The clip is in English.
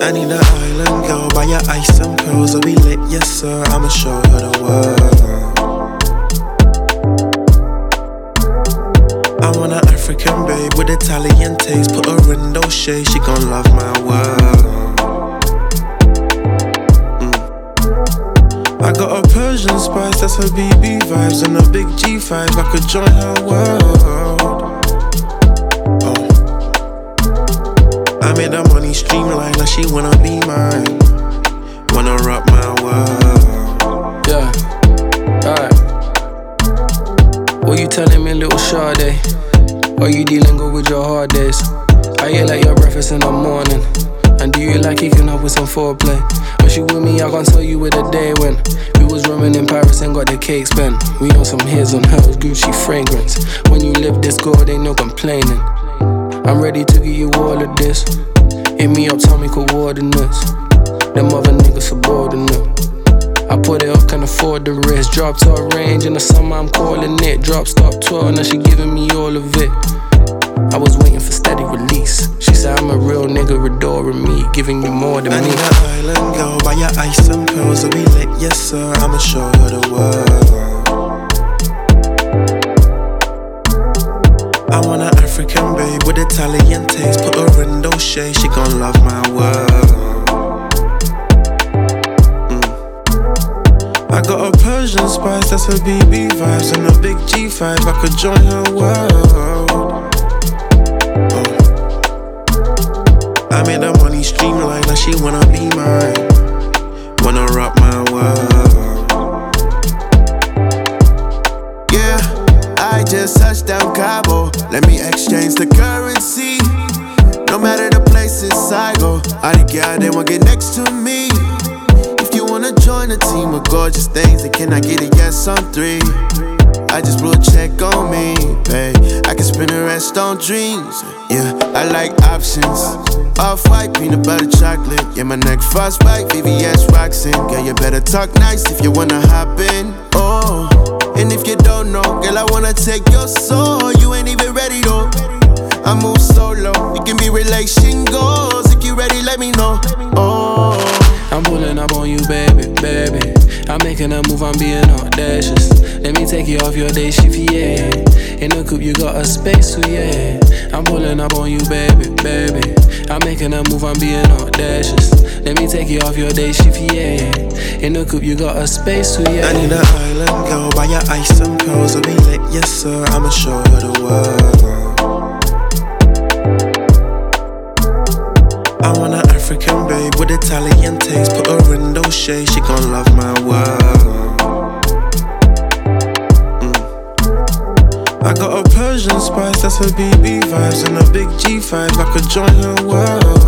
I need an island girl, buy your ice and pearls, I'll be lit, yes sir, I'ma show her the world. I want an African babe with Italian taste, put her in those shades, she gon' love my world. I got a Persian spice, that's her BB vibes, and a big G5, I could join her world. I made her money streamline, now she wanna be mine, wanna rock my world. Yeah, alright. What you telling me, little Sade? Are you dealing good with your hard days? I hear like your breakfast in the morning. And do you like kicking up with some foreplay? When she with me, I can't tell you where the day went. We was roaming in Paris and got the cake spent. We on some hairs on hers, Gucci fragrance. When you live this good, ain't no complaining. I'm ready to give you all of this. Hit me up, tell me coordinates. Them other niggas subordinate. I put it up, can afford the risk. Drop to a range, in the summer I'm calling it. Drop, stop, 12, now she giving me all of it. I was waiting for steady release. She said I'm a real nigga, adoring me, giving you more than me. I need an island girl, buy your ice and pearls, I'll be lit, yes sir, I'ma show her the world. I want an African babe with Italian taste, put her in those shades, she gon' love my world. I got a Persian spice, that's her BB vibes, and a big G5, I could join her world. I made her money streamline, now she wanna be mine, wanna rock my world. Yeah, I just touched down Cabo, let me exchange the currency. No matter the places I go, all the girls, they won't get next to me. If you wanna join a team of gorgeous things, then can I get a yes on 3? I just blew a check on me, babe. I can spend the rest on dreams. Yeah, I like options. Off-white, peanut butter chocolate. Yeah, my neck frostbite, VVS Roxanne. Girl, you better talk nice if you wanna hop in. Oh, and if you don't know, girl, I wanna take your soul. You ain't even ready though. I move solo, it can be relation goals. If you ready, let me know. Oh, I'm pulling up on you, baby, baby. I'm making a move, I'm being audacious. Let me take you off your day shift, yeah. In the coupe, you got a space, so yeah. I'm pulling up on you, baby, baby. I'm making a move, I'm being audacious. Let me take you off your day shift, yeah. In the coupe, you got a space, so yeah. I need an island girl, buy your ice and pearls, I'll be lit, yes sir, I'ma show her the world. I want an African babe with Italian taste, put her in those shades, she gon' love my world. I got a Persian spice, that's her BB vibes, and a big G5, I could join her world.